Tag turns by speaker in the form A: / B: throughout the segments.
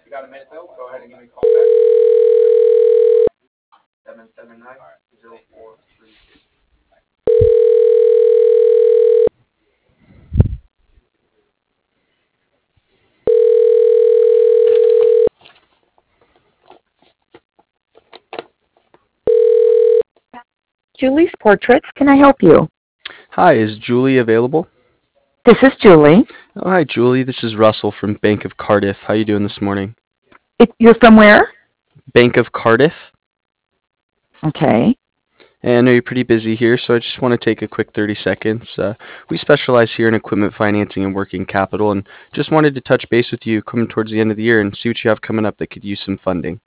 A: Julie's Portraits. Can I help you?
B: Hi, is Julie available?
A: This is Julie.
B: Oh, hi, Julie. This is Russell from Bank of Cardiff. How you doing this morning?
A: You're from where?
B: Bank of Cardiff.
A: Okay.
B: And I know you're pretty busy here, so I just want to take a quick 30 seconds. We specialize here in equipment financing and working capital, and just wanted to touch base with you coming towards the end of the year and see what you have coming up that could use some funding.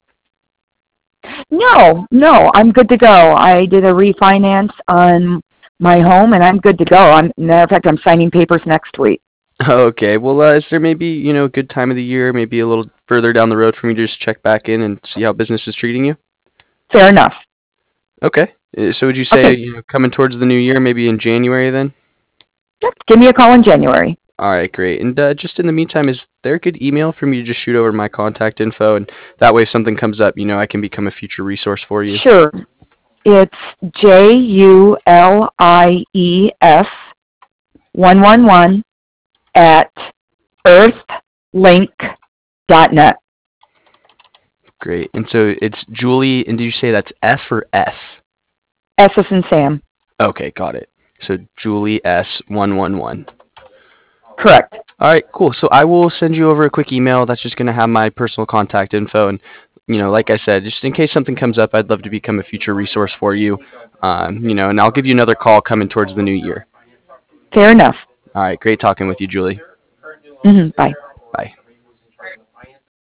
A: No, I'm good to go. I did a refinance on my home, and I'm good to go. Matter of fact, I'm signing papers next week.
B: Okay, well, is there maybe, a good time of the year, maybe a little further down the road for me to just check back in and see how business is treating you?
A: Fair enough.
B: Okay. So would you say,
A: Okay.
B: coming towards the new year, maybe in January then?
A: Yep. Give me a call in January.
B: All right, great. And just in the meantime, is there a good email for me to just shoot over my contact info, and that way if something comes up, I can become a future resource for you?
A: Sure. It's JULIES111 at earthlink.net.
B: Great. And so it's Julie, and did you say that's F or S?
A: S as in Sam.
B: Okay, got it. So Julie S111.
A: Correct.
B: All right, cool. So I will send you over a quick email that's just going to have my personal contact info. And, like I said, just in case something comes up, I'd love to become a future resource for you. And I'll give you another call coming towards the new year.
A: Fair enough.
B: All right, great talking with you, Julie.
A: Bye.